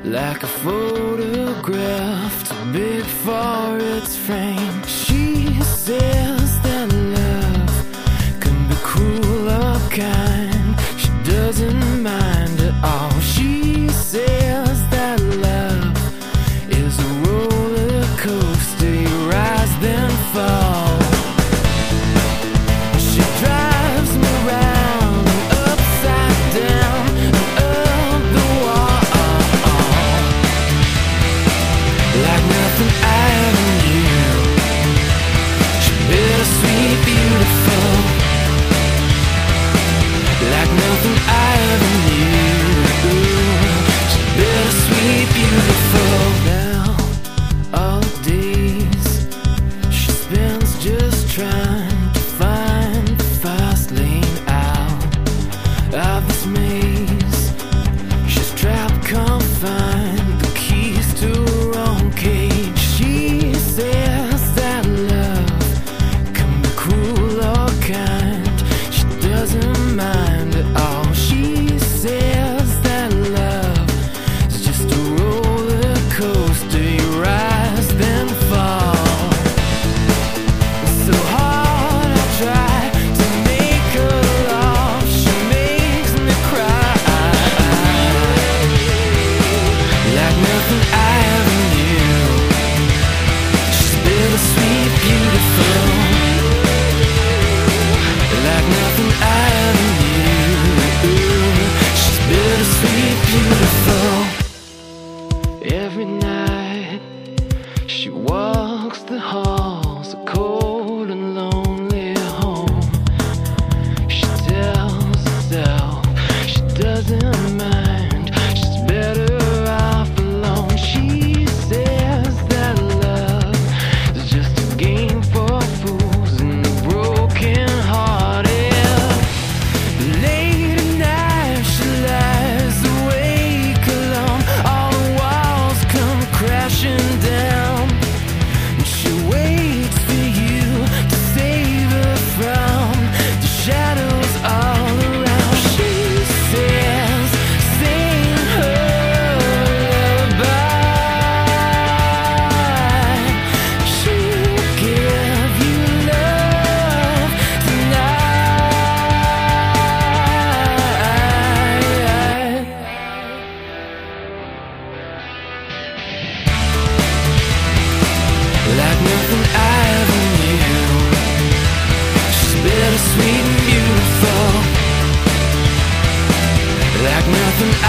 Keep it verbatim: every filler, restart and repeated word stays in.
like a photograph too big for its frame. She says that love can be cruel or kind. She doesn't mind at all. She says that love is a roller coaster, you rise then fall. She drives me round and upside down and up the wall, like nothing I ever knew. She bittersweet beautiful, like nothing I ever knew. She bittersweet beautiful. Now all the days she spends just trying to find the fast lane out of this maze. She's trapped, confined, the keys to her own cage. She says that love can be cruel or kind. She doesn't mind at all. She says that love is just a roller coaster, you rise then fall. So hard I try to make her laugh, she makes me cry, like nothing I ever knew. She's bittersweet beautiful, like nothing I ever knew. She's bittersweet beautiful. Every night she walks the halls, a cold and lonely home. She tells herself she doesn't mind, she's better off alone. She says that love is just a game for fools and the broken hearted. Late at night she lies awake alone, all the walls come crashing down, and she waits for you to save her from the shadows all around. She says, sing her lullaby. She'll give you love tonight, like nothing I ever knew. She's bittersweet and beautiful, like nothing I